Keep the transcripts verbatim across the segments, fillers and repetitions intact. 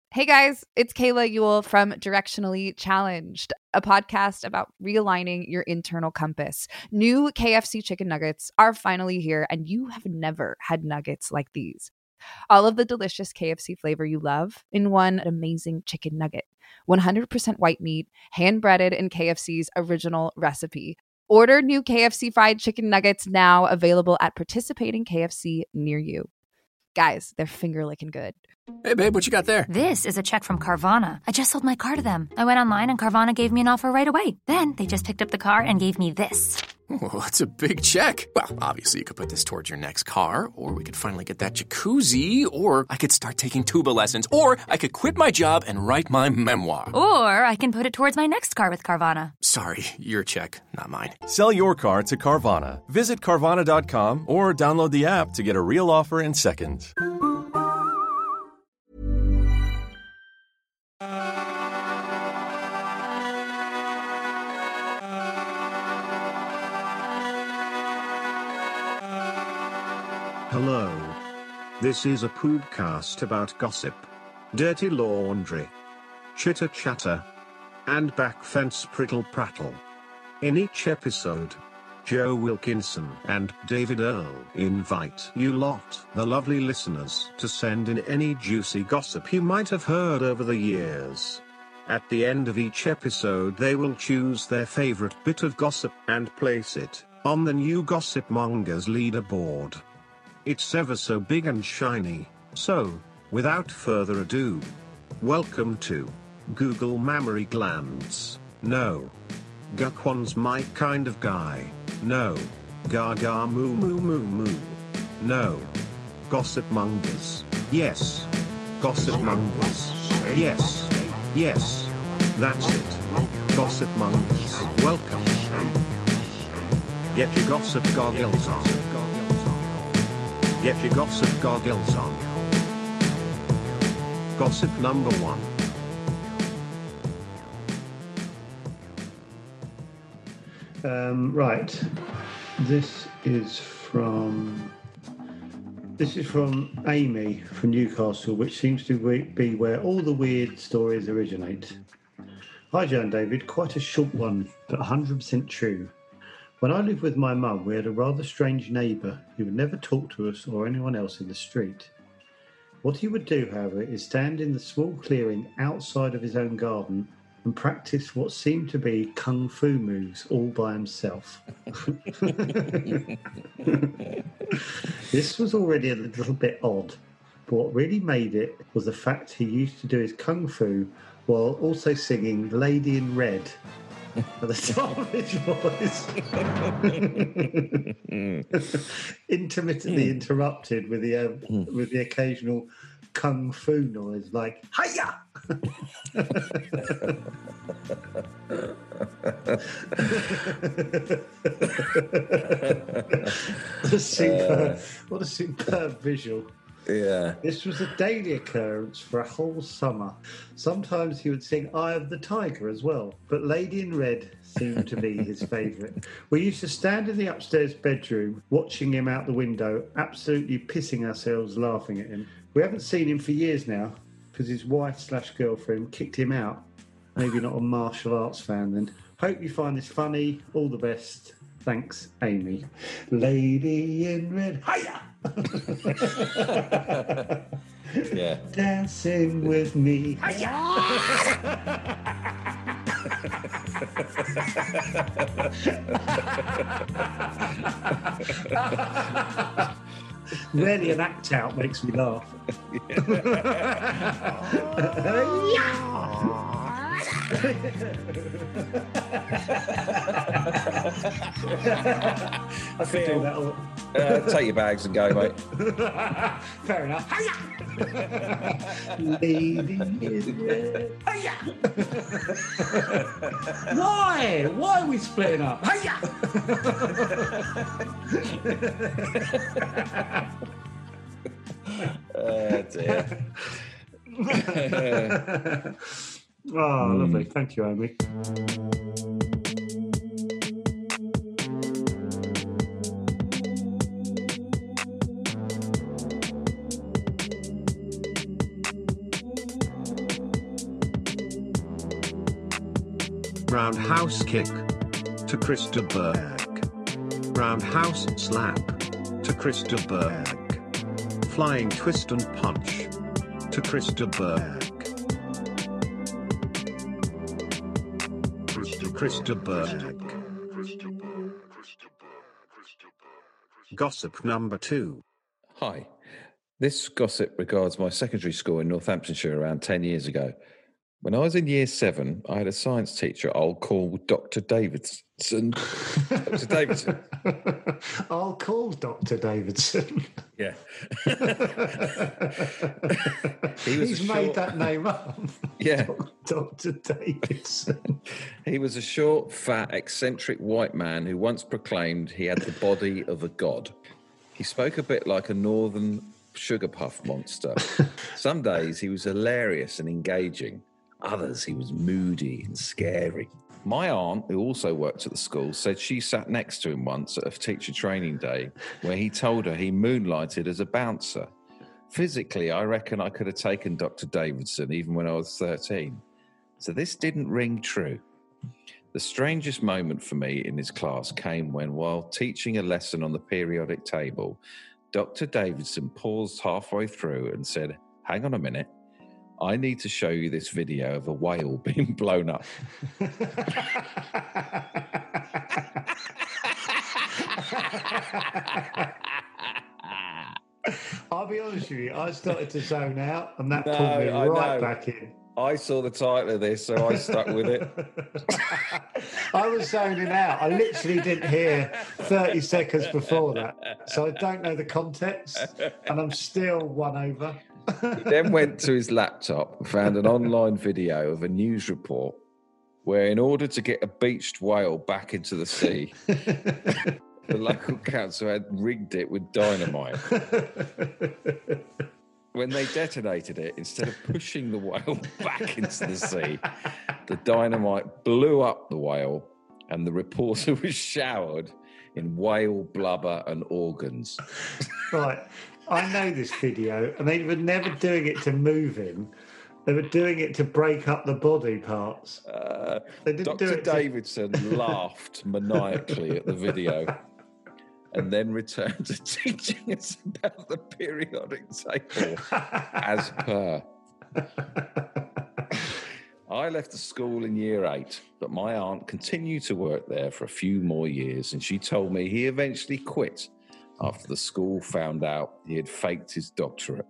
Hey guys, it's Kayla Ewell from Directionally Challenged, a podcast about realigning your internal compass. New K F C chicken nuggets are finally here, and you have never had nuggets like these. All of the delicious K F C flavor you love in one amazing chicken nugget. one hundred percent white meat, hand-breaded in K F C's original recipe. Order new K F C fried chicken nuggets now, available at participating K F C near you. Guys, they're finger-licking good. Hey, babe, what you got there? This is a check from Carvana. I just sold my car to them. I went online and Carvana gave me an offer right away. Then they just picked up the car and gave me this. Oh, that's a big check. Well, obviously you could put this towards your next car, or we could finally get that jacuzzi, or I could start taking tuba lessons, or I could quit my job and write my memoir. Or I can put it towards my next car with Carvana. Sorry, your check, not mine. Sell your car to Carvana. Visit Carvana dot com or download the app to get a real offer in seconds. Hello. This is a podcast about gossip, dirty laundry, chitter chatter, and backfence prittle prattle. In each episode, Joe Wilkinson and David Earl invite you lot, the lovely listeners, to send in any juicy gossip you might have heard over the years. At the end of each episode, they will choose their favorite bit of gossip and place it on the new Gossip Mongers leaderboard. It's ever so big and shiny, so, without further ado, welcome to Google Mammary Glands. No. Guckwon's my kind of guy. No. Gaga moo moo moo moo. No. Gossip Mongers. Yes. Gossip Mongers. Yes. Yes. That's it. Gossip Mongers. Welcome. Get your gossip goggles on. Get your gossip goggles on. Gossip number one. Um, right. This is from this is from Amy from Newcastle, which seems to be where all the weird stories originate. Hi, Joe and David. Quite a short one, but one hundred percent true. When I lived with my mum, we had a rather strange neighbour who would never talk to us or anyone else in the street. What he would do, however, is stand in the small clearing outside of his own garden and practice what seemed to be kung fu moves all by himself. This was already a little bit odd, but what really made it was the fact he used to do his kung fu while also singing Lady in Red at the top of his voice. Intermittently interrupted with the uh, with the occasional kung fu noise like hiya. What a superb, uh, what a superb visual. Yeah. This was a daily occurrence for a whole summer. Sometimes he would sing Eye of the Tiger as well, but Lady in Red seemed to be his favourite. We used to stand in the upstairs bedroom, watching him out the window, absolutely pissing ourselves laughing at him. We haven't seen him for years now, because his wife slash girlfriend kicked him out. Maybe not a martial arts fan then. Hope you find this funny. All the best. Thanks, Amy. Lady in Red. Hiya! Yeah. Dancing with me. Rarely an act out makes me laugh. I could do that all. Uh, take your bags and go, mate. Fair enough. Lady in Red. Why? Why are we splitting up? Oh dear. Oh, lovely. Thank you, Amy. Roundhouse kick to Krista Berg. Roundhouse slap to Krista Berg. Flying twist and punch to Krista Berg. Krista Berg. Gossip number two. Hi. This gossip regards my secondary school in Northamptonshire around ten years ago. When I was in year seven, I had a science teacher I'll call Doctor Davidson. Doctor Davidson. I'll call Doctor Davidson. Yeah. he was He's a made short... that name up. Yeah. Doctor Davidson. He was a short, fat, eccentric white man who once proclaimed he had the body of a god. He spoke a bit like a northern sugar puff monster. Some days he was hilarious and engaging. Others he was moody and scary. My aunt, who also worked at the school, said she sat next to him once at a teacher training day where he told her he moonlighted as a bouncer. Physically, I reckon I could have taken Doctor Davidson even when I was thirteen. So this didn't ring true. The strangest moment for me in his class came when, while teaching a lesson on the periodic table, Doctor Davidson paused halfway through and said, "Hang on a minute. I need to show you this video of a whale being blown up." I'll be honest with you, I started to zone out and that No, pulled me I right know. back in. I saw the title of this, so I stuck with it. I was zoning out. I literally didn't hear thirty seconds before that. So I don't know the context and I'm still won over. He then went to his laptop and found an online video of a news report where, in order to get a beached whale back into the sea, the local council had rigged it with dynamite. When they detonated it, instead of pushing the whale back into the sea, the dynamite blew up the whale and the reporter was showered in whale blubber and organs. Right. I know this video, and they were never doing it to move him. They were doing it to break up the body parts. Uh, They didn't do Doctor it to- Davidson laughed maniacally at the video and then returned to teaching us about the periodic table as per. I left the school in year eight, but my aunt continued to work there for a few more years, and she told me he eventually quit after the school found out he had faked his doctorate.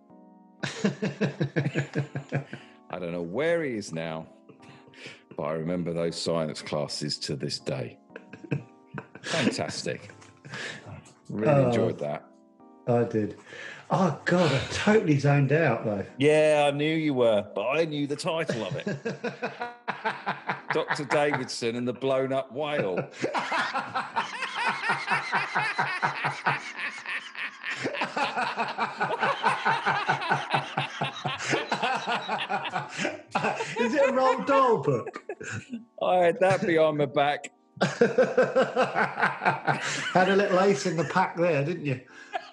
I don't know where he is now, but I remember those science classes to this day. Fantastic. Really Oh. enjoyed that. I did. Oh, God, I totally zoned out, though. Yeah, I knew you were, but I knew the title of it. Doctor Davidson and the blown up whale. Is it a Roald Dahl book? I had that behind my back. Had a little ace in the pack there, didn't you?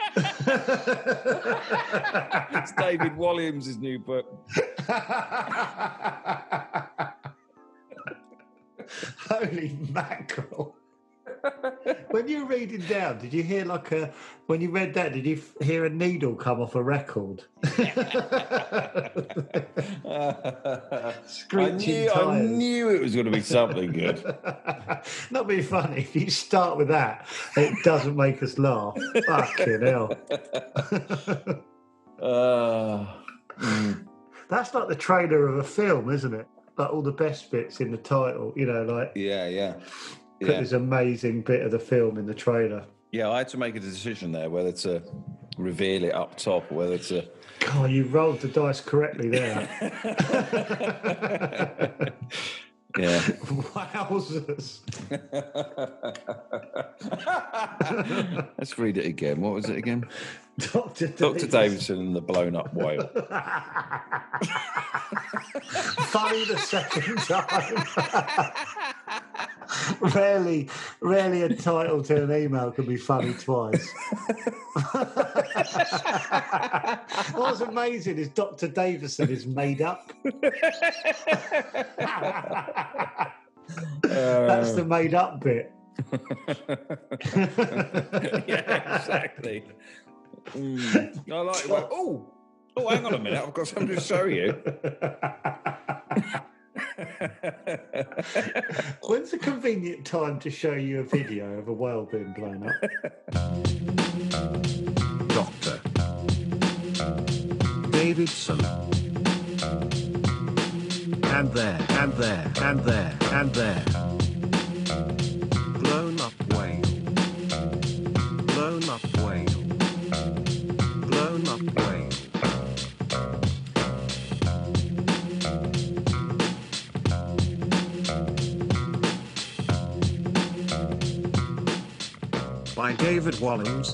It's David Walliams' new book. Holy mackerel. When you were reading down, did you hear like a, when you read that, did you f- hear a needle come off a record? I Screeching knew, I tyres. knew it was going to be something good. Not being funny, if you start with that, it doesn't make us laugh. Fucking hell. Uh, mm. That's like the trailer of a film, isn't it? Like all the best bits in the title, you know, like Yeah, yeah. put Yeah. this amazing bit of the film in the trailer. Yeah, I had to make a decision there whether to reveal it up top or whether to. God, you rolled the dice correctly there. Yeah. Wowzers. Let's read it again. What was it again? Doctor Doctor Davidson and the blown up whale. Funny the second time. rarely, rarely a title to an email can be funny twice. What's amazing is Doctor Davison is made up. That's the made-up bit. Yeah, exactly. Mm. I like it. Like, oh, oh, hang on a minute. I've got something to show you. When's a convenient time to show you a video of a whale being blown up? Doctor Davidson. And there, and there, and there, and there. Blown up whale. Blown up whale. Blown up whale. By David Wallens.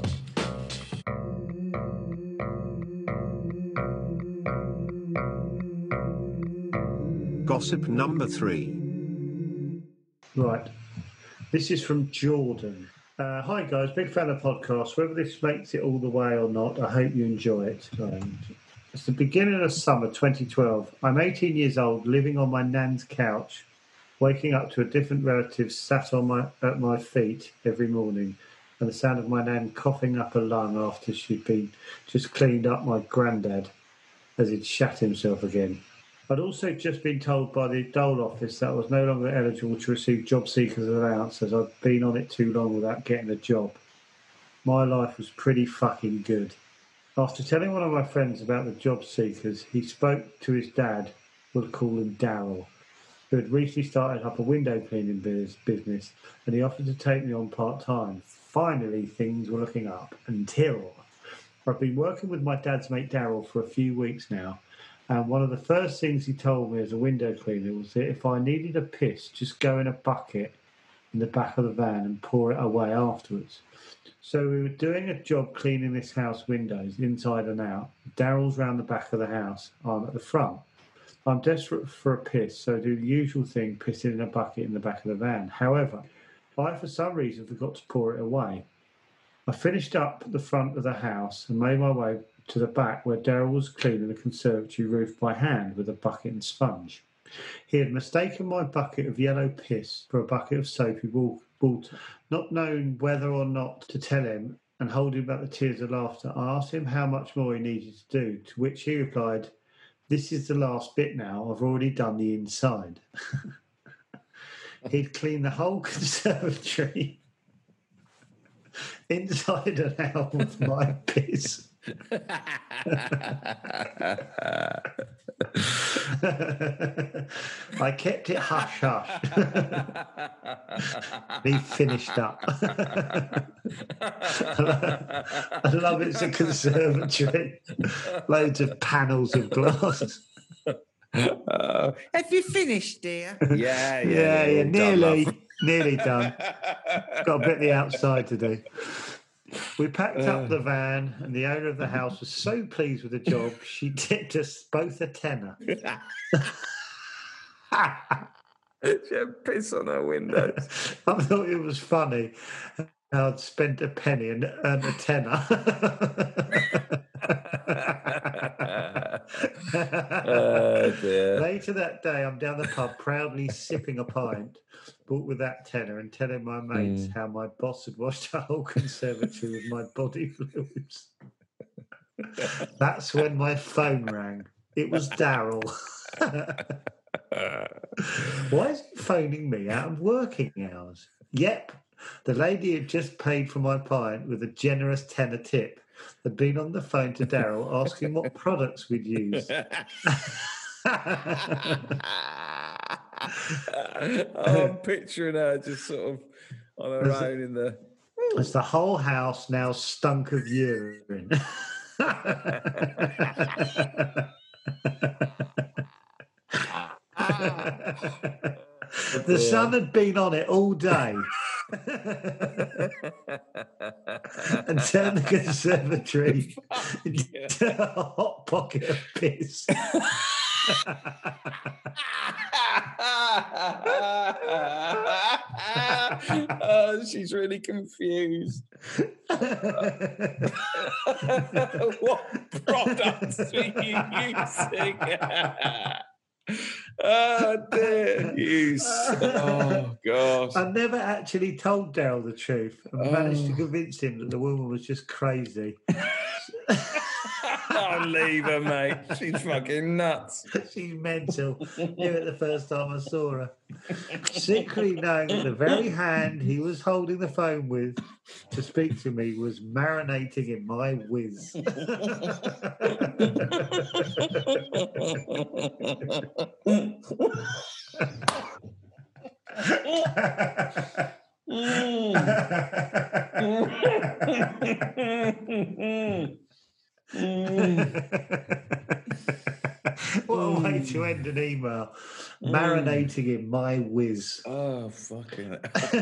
Gossip number three. Right. This is from Jordan. Uh, hi, guys. Big fan of podcasts. Whether this makes it all the way or not, I hope you enjoy it. Um, it's the beginning of summer twenty twelve. I'm eighteen years old, living on my nan's couch, waking up to a different relative sat on my at my feet every morning, and the sound of my nan coughing up a lung after she'd been just cleaned up my granddad as he'd shat himself again. I'd also just been told by the dole office that I was no longer eligible to receive job seekers allowance as I'd been on it too long without getting a job. My life was pretty fucking good. After telling one of my friends about the job seekers, he spoke to his dad, we'll call him Daryl, who had recently started up a window cleaning business, and he offered to take me on part-time. Finally, things were looking up until I've been working with my dad's mate Daryl for a few weeks now. And one of the first things he told me as a window cleaner was that if I needed a piss, just go in a bucket in the back of the van and pour it away afterwards. So we were doing a job cleaning this house windows, inside and out. Daryl's round the back of the house. I'm at the front. I'm desperate for a piss, so I do the usual thing, pissing in a bucket in the back of the van. However, I, for some reason, forgot to pour it away. I finished up the front of the house and made my way to the back where Daryl was cleaning the conservatory roof by hand with a bucket and sponge. He had mistaken my bucket of yellow piss for a bucket of soapy water. Not knowing whether or not to tell him and holding back the tears of laughter, I asked him how much more he needed to do, to which he replied, "This is the last bit now, I've already done the inside." He'd cleaned the whole conservatory inside and out with my piss. I kept it hush hush. He finished up. I love it's a conservatory. Loads of panels of glass. Uh, Have you finished, dear? Yeah, yeah, yeah, yeah nearly, done, nearly done. Got a bit of the outside to do. We packed uh, up the van, and the owner of the house was so pleased with the job, she tipped us both a tenner. She had piss on her windows. I thought it was funny how I'd spent a penny and earned a tenner. Oh, dear. Later that day, I'm down the pub proudly sipping a pint bought with that tenner and telling my mates mm. how my boss had washed the whole conservatory with my body fluids. That's when my phone rang. It was Daryl. Why is he phoning me out of working hours? Yep, the lady had just paid for my pint with a generous tenner tip. Had been on the phone to Daryl asking what products we'd use. I'm picturing her just sort of on her as own in the... As the whole house now stunk of urine. The sun had been on it all day. And turned the conservatory into a hot pocket of piss. Oh, she's really confused. What products were you using? Oh dear. You s- oh, gosh. I never actually told Daryl the truth and managed to Oh. convince him that the woman was just crazy. I'll leave her, mate. She's fucking nuts. She's mental. Knew it the first time I saw her. Secretly knowing that the very hand he was holding the phone with to speak to me was marinating in my whiz. What a way to end an email. Marinating in my whiz. Oh, fucking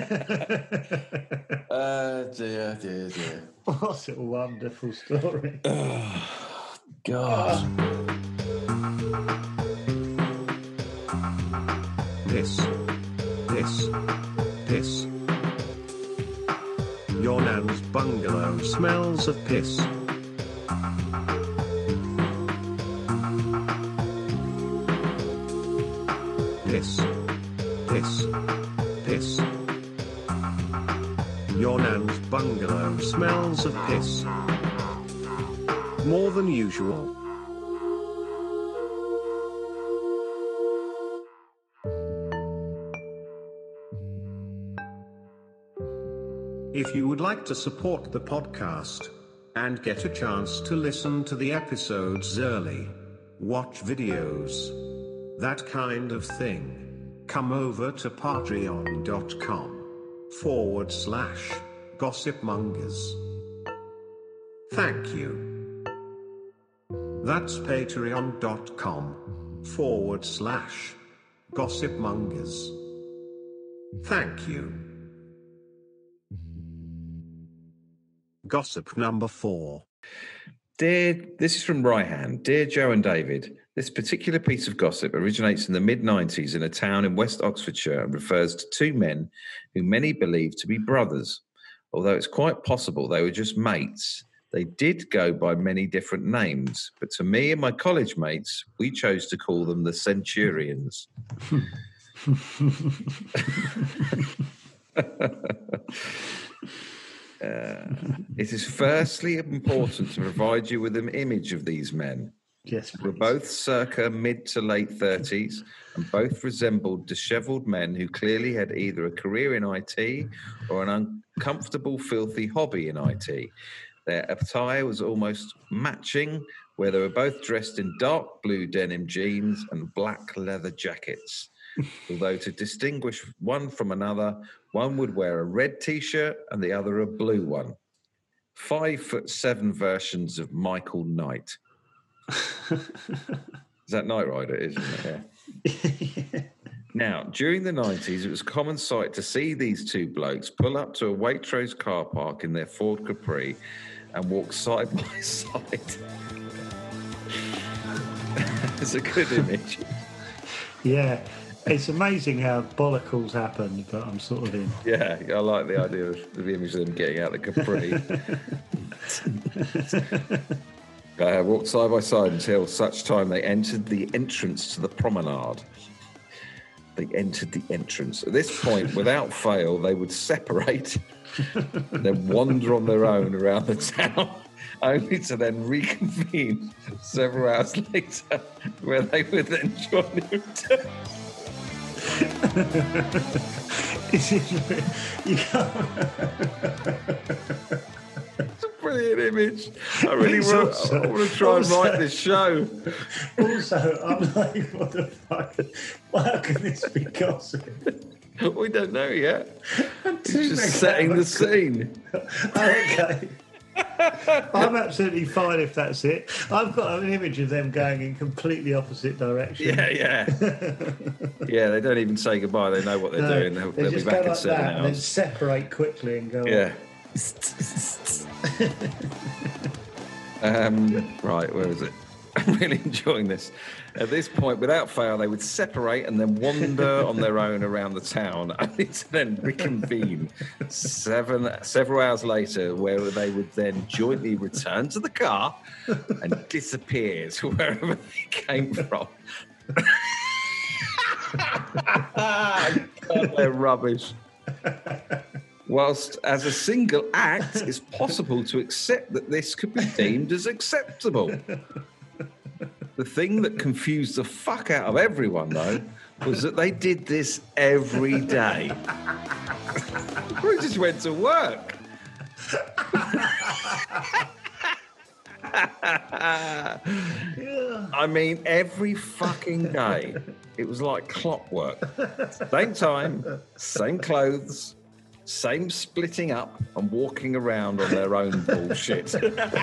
uh, dear, dear, dear. What a wonderful story. Oh, God. Piss. Piss. Piss. Your nan's bungalow smells of piss. Piss. Piss. Piss. Your nan's bungalow smells of piss. More than usual. If you would like to support the podcast and get a chance to listen to the episodes early, watch videos, that kind of thing, come over to patreon.com forward slash gossipmongers. Thank you. That's patreon.com forward slash gossipmongers. Thank you. Gossip number four. Dear, this is from Ryhan. Dear Joe and David, this particular piece of gossip originates in the mid nineties in a town in West Oxfordshire and refers to two men who many believe to be brothers. Although it's quite possible they were just mates. They did go by many different names, but to me and my college mates, we chose to call them the Centurions. Uh, it is firstly important to provide you with an image of these men. Yes, We're please. both circa mid to late thirties and both resembled dishevelled men who clearly had either a career in I T or an uncomfortable, filthy hobby in I T. Their attire was almost matching, where they were both dressed in dark blue denim jeans and black leather jackets. Although to distinguish one from another, one would wear a red T-shirt and the other a blue one. Five foot seven versions of Michael Knight. Is that Knight Rider, isn't it? Yeah. Now, during the nineties, it was a common sight to see these two blokes pull up to a Waitrose car park in their Ford Capri and walk side by side. It's a good image. Yeah. It's amazing how bollicles happen, but I'm sort of in. Yeah, I like the idea of the image of them getting out the Capri. uh, walked side by side until such time they entered the entrance to the promenade. They entered the entrance. At this point, without fail, they would separate and then wander on their own around the town, only to then reconvene several hours later, where they would then join the return. It's, you can't... It's a brilliant image. I really It's want, also- I want to try also- and write this show. Also, I'm like, what the fuck? How can this be gossip? We don't know yet. Two It's just men setting have the a- scene. Okay. I'm absolutely fine if that's it. I've got an image of them going in completely opposite direction. Yeah, yeah. Yeah, they don't even say goodbye. They know what they're No, doing. They'll, they they'll be just back go in like seven that and then hours. separate quickly and go. Yeah. um, right, where is it? I'm really enjoying this. At this point, without fail, they would separate and then wander on their own around the town, only to then reconvene seven several hours later, where they would then jointly return to the car and disappear to wherever they came from. God, they're rubbish. Whilst as a single act, it's possible to accept that this could be deemed as acceptable. The thing that confused the fuck out of everyone, though, was that they did this every day. We just went to work. I mean, every fucking day. It was like clockwork. Same time, same clothes, same splitting up and walking around on their own bullshit.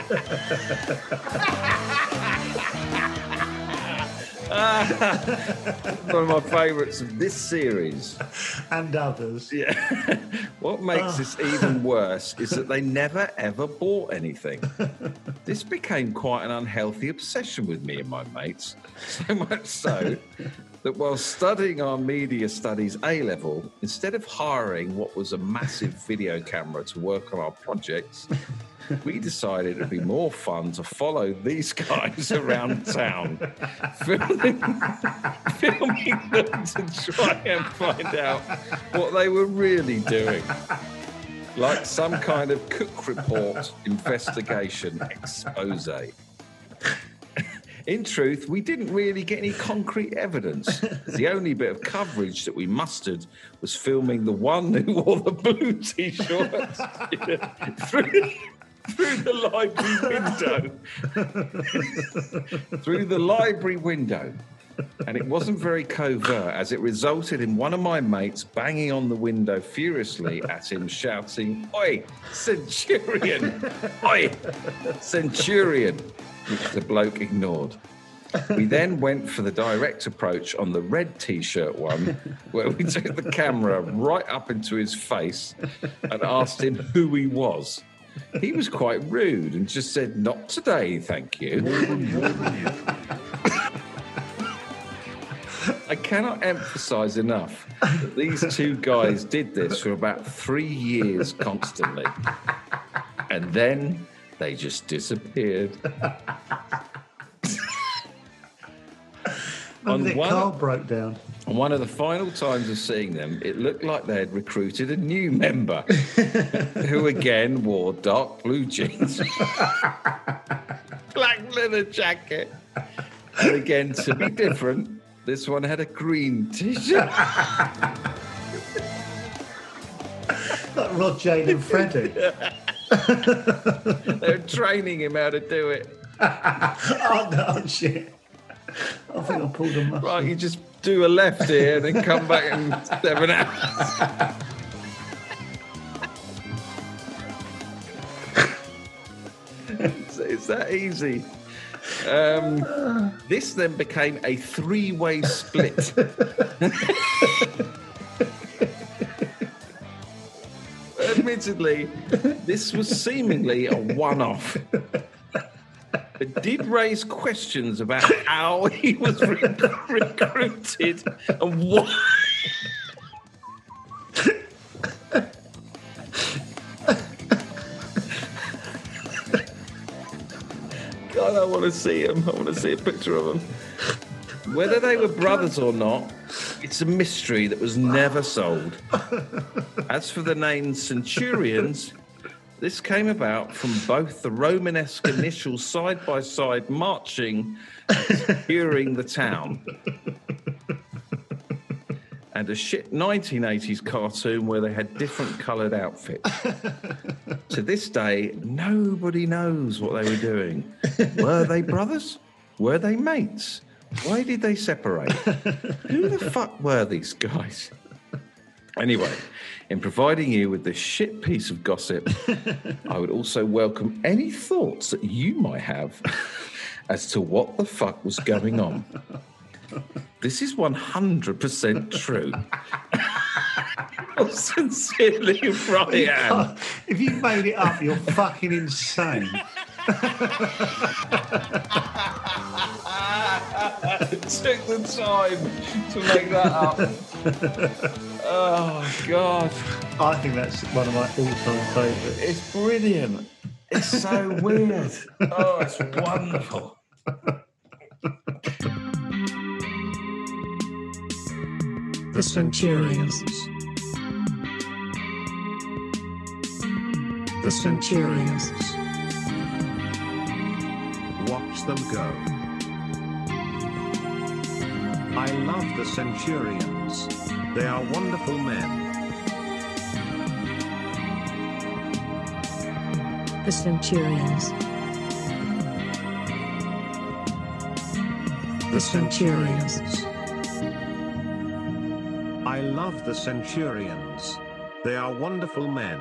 One of my favourites of this series. And others. Yeah. What makes oh. this even worse is that they never ever bought anything. This became quite an unhealthy obsession with me and my mates. So much so that while studying our media studies A-level, instead of hiring what was a massive video camera to work on our projects, we decided it'd be more fun to follow these guys around town, filming, filming them to try and find out what they were really doing. Like some kind of Cook report investigation expose. In truth, we didn't really get any concrete evidence. The only bit of coverage that we mustered was filming the one who wore the blue T-shirt through, through the library window. Through the library window. And it wasn't very covert, as it resulted in one of my mates banging on the window furiously at him, shouting, "Oi, Centurion! Oi, Centurion!" which the bloke ignored. We then went for the direct approach on the red T-shirt one, where we took the camera right up into his face and asked him who he was. He was quite rude and just said, "Not today, thank you." I cannot emphasise enough that these two guys did this for about three years constantly. And then they just disappeared. On their car broke down. On one of the final times of seeing them, it looked like they had recruited a new member who again wore dark blue jeans, black leather jacket, and again, to be different, this one had a green T-shirt. Like Rod, Jane and Freddie. They're training him how to do it. Oh, no, shit. I think I pulled a muscle. Right, you just do a left here and then come back in seven hours. it's, it's that easy. Um, this then became a three-way split. Admittedly, this was seemingly a one-off. It did raise questions about how he was re- recruited and why. God, I want to see him. I want to see a picture of him. Whether they were brothers or not, it's a mystery that was never solved. As for the name Centurions, this came about from both the Romanesque initials side-by-side marching and securing the town, and a shit nineteen eighties cartoon where they had different coloured outfits. To this day, nobody knows what they were doing. Were they brothers? Were they mates? Why did they separate? Who the fuck were these guys? Anyway, in providing you with this shit piece of gossip, I would also welcome any thoughts that you might have as to what the fuck was going on. This is one hundred percent true. Sincerely, Brian. If you made it up, you're fucking insane. Took the time to make that up. Oh, God. I think that's one of my all-time favourites. It's brilliant. It's so weird. Oh, it's wonderful. The The Centurions. The Centurions. Watch them go. I love the Centurions. They are wonderful men. The Centurions. The Centurions. I love the Centurions. They are wonderful men.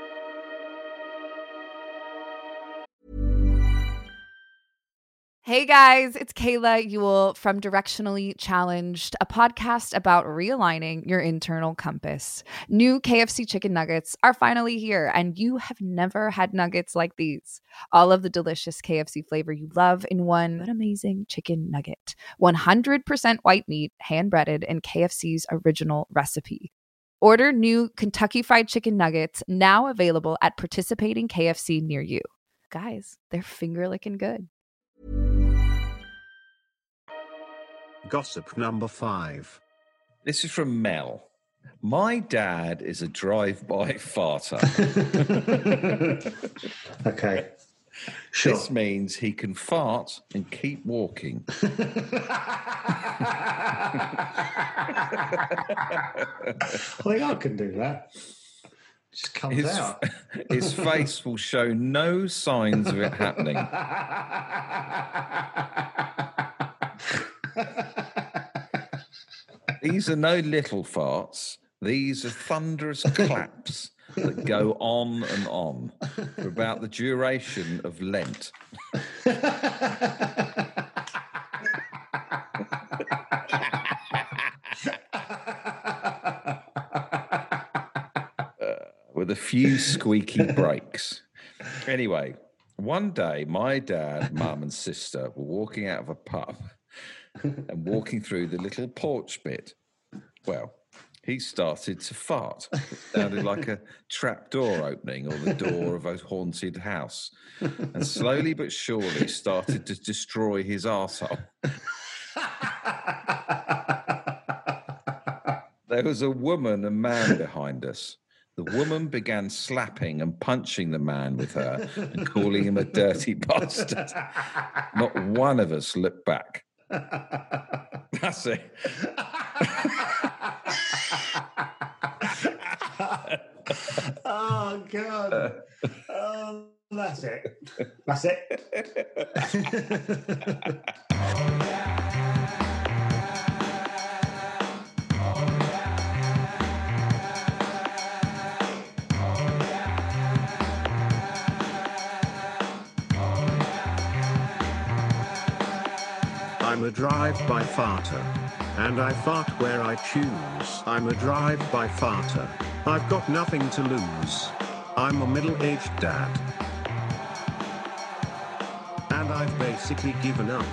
Hey guys, it's Kayla Ewell from Directionally Challenged, a podcast about realigning your internal compass. New K F C chicken nuggets are finally here, and you have never had nuggets like these. All of the delicious K F C flavor you love in one but amazing chicken nugget. one hundred percent white meat, hand-breaded in K F C's original recipe. Order new Kentucky Fried Chicken nuggets, now available at participating K F C near you. Guys, they're finger-licking good. Gossip number five. This is from Mel. My dad is a drive-by farter. Okay. Sure. This means he can fart and keep walking. I think I can do that. Just comes His, out. his face will show no signs of it happening. These are no little farts. These are thunderous claps that go on and on for about the duration of Lent. With a few squeaky breaks. Anyway, one day my dad, mum and sister were walking out of a pub and walking through the little porch bit. Well, he started to fart. It sounded like a trap door opening or the door of a haunted house. And slowly but surely started to destroy his arsehole. There was a woman and man behind us. The woman began slapping and punching the man with her and calling him a dirty bastard. Not one of us looked back. That's it. Oh, God. Oh, that's it. That's it. I'm a drive-by farter. And I fart where I choose. I'm a drive-by farter. I've got nothing to lose. I'm a middle-aged dad. And I've basically given up.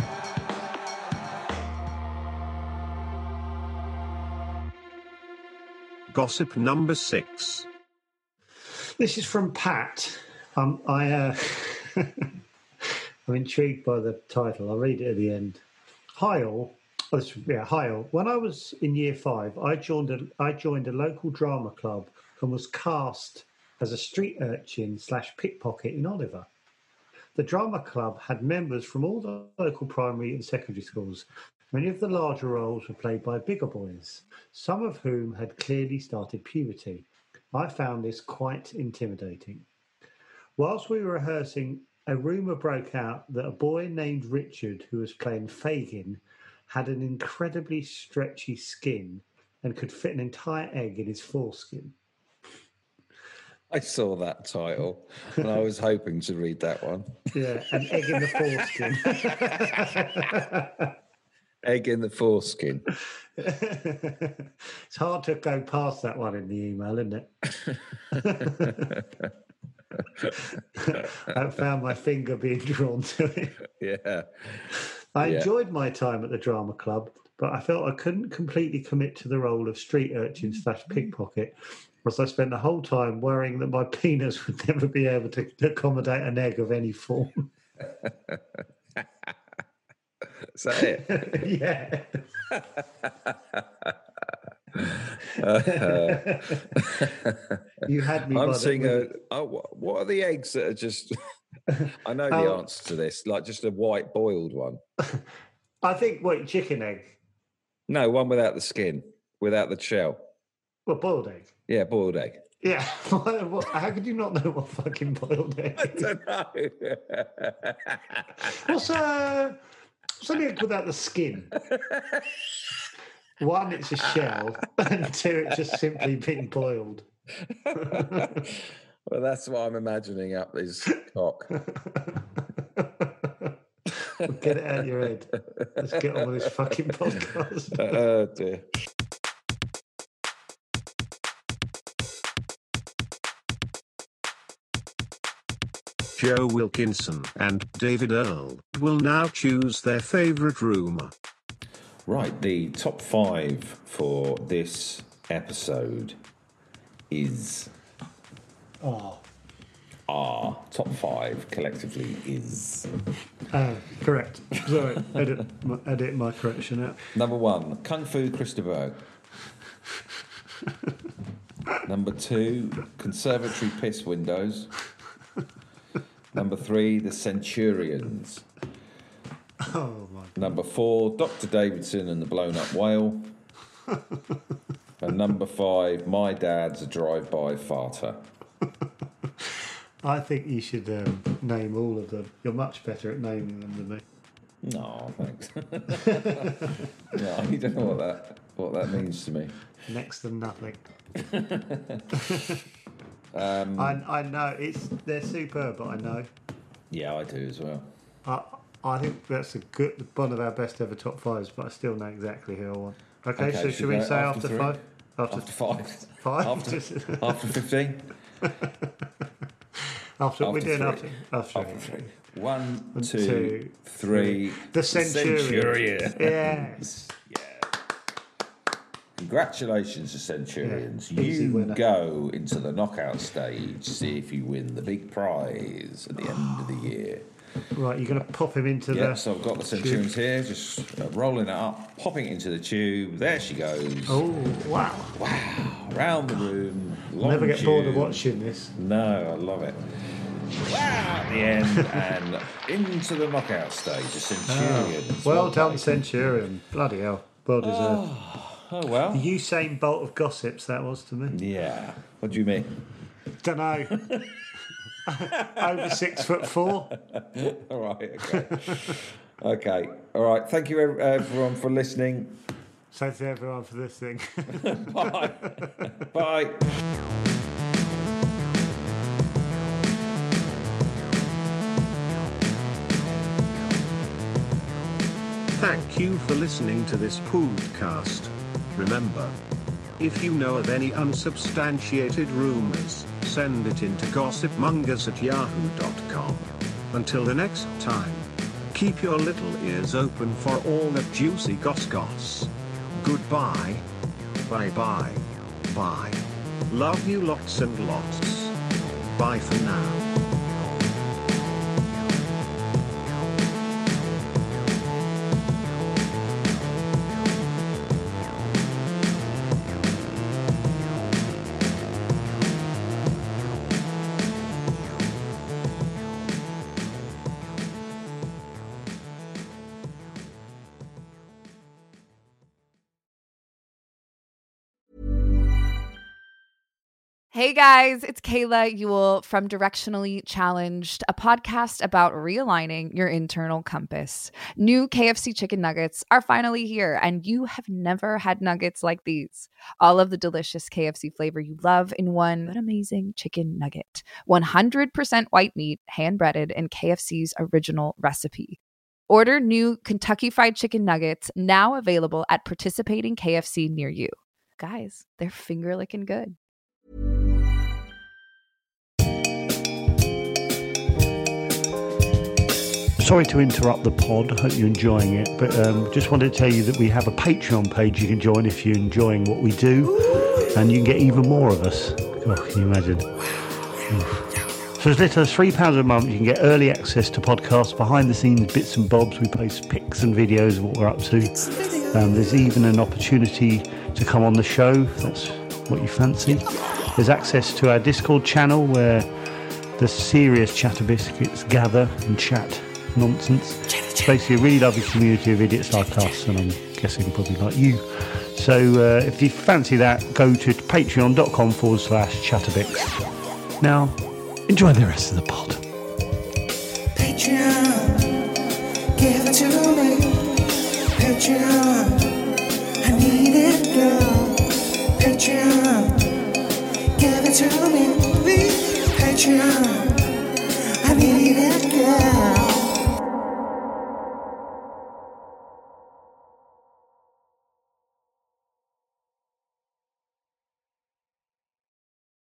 Gossip number six. This is from Pat. Um, I, uh, I'm intrigued by the title. I'll read it at the end. Hi all. Oh, this, yeah, hi all. When I was in year five, I joined a, I joined a local drama club and was cast as a street urchin slash pickpocket in Oliver. The drama club had members from all the local primary and secondary schools. Many of the larger roles were played by bigger boys, some of whom had clearly started puberty. I found this quite intimidating. Whilst we were rehearsing, a rumour broke out that a boy named Richard, who was playing Fagin, had an incredibly stretchy skin and could fit an entire egg in his foreskin. I saw that title and I was hoping to read that one. Yeah, an egg in the foreskin. Egg in the foreskin. It's hard to go past that one in the email, isn't it? I found my finger being drawn to it. Yeah. I yeah. enjoyed my time at the drama club, but I felt I couldn't completely commit to the role of street urchin slash pickpocket, as I spent the whole time worrying that my penis would never be able to accommodate an egg of any form. Is that it? Yeah. Uh, You had me. I'm by seeing the, a. Oh, wha- what are the eggs that are just? I know the Oh. answer to this. Like just a white boiled one. I think, wait, chicken egg. No, one without the skin, without the shell. Well, boiled egg. Yeah, boiled egg. Yeah. What- what- how could you not know what fucking boiled egg I is? don't know. What's a what's an egg without the skin? One, it's a shell, and two, it's just simply being boiled. Well, that's what I'm imagining up his cock. Get it out of your head. Let's get on with this fucking podcast. Oh dear. Joe Wilkinson and David Earl will now choose their favourite room. Right, the top five for this episode is Oh, our top five collectively is uh, correct. Sorry, edit my, edit my correction out. number one, Kung Fu Christopher. Number two, Conservatory Piss Windows. Number three, The Centurions. Oh my! Number four, Doctor Davidson and the Blown Up Whale. And number five, My Dad's a Drive-By Farter. I think you should um, name all of them. You're much better at naming them than me. No, thanks. No, you don't know what that what that means to me. Next to nothing. Um, I I know it's they're superb, but I know. yeah, I do as well. I I think that's a good one of our best ever top fives, but I still know exactly who I want. Okay, Okay, so should should we we go say after after, three? five? After, After five. five? After, after fifteen? after we're after doing three. after after, After three. One, One, two, two, three. The Centurions. Centurions. Yes. Yeah. Congratulations, the Centurions. Yeah, easy you winner. go into the knockout stage, see if you win the big prize at the end of the year. Right, you're going to pop him into Yeah, the. so I've got the Centurions here, just uh, rolling it up, popping it into the tube. There she goes. Oh wow! Wow. Around the room. Long Never get bored of tube. watching this. No, I love it. Wow, at the end and into the knockout stage, the Centurions. Well done, played. Centurion. Bloody hell, well deserved. Oh, well. The Usain Bolt of gossips that was to me. Yeah. What do you mean? Don't know. Over six foot four. All right, okay. Okay, all right. Thank you, ev- everyone, for listening. Thanks to everyone for listening. Bye. Bye. Thank you for listening to this podcast. Remember, if you know of any unsubstantiated rumors, send it in to gossipmongers at yahoo dot com. Until the next time, keep your little ears open for all the juicy goss goss. Goodbye. Bye bye. Bye. Love you lots and lots. Bye for now. Hey guys, it's Kayla Ewell from Directionally Challenged, a podcast about realigning your internal compass. New K F C chicken nuggets are finally here, and you have never had nuggets like these. All of the delicious K F C flavor you love in one but amazing chicken nugget. one hundred percent white meat, hand-breaded in K F C's original recipe. Order new Kentucky Fried Chicken nuggets now available at participating K F C near you. Guys, they're finger-licking good. Sorry to interrupt the pod. I hope you're enjoying it. But um, just wanted to tell you that we have a Patreon page you can join if you're enjoying what we do. And you can get even more of us. God, can you imagine? For as little as three pounds a month, you can get early access to podcasts, behind-the-scenes bits and bobs. We post pics and videos of what we're up to. Um, there's even an opportunity to come on the show, if that's what you fancy. There's access to our Discord channel where the serious Chatter Biscuits gather and chat nonsense. It's basically a really lovely community of idiots like us, and I'm guessing probably like you. So uh, if you fancy that, go to patreon.com forward slash chatterbix. Now, enjoy the rest of the pod. Patreon, give it to me. Patreon, I need it, girl. Patreon, give it to me. Patreon, I need it, girl.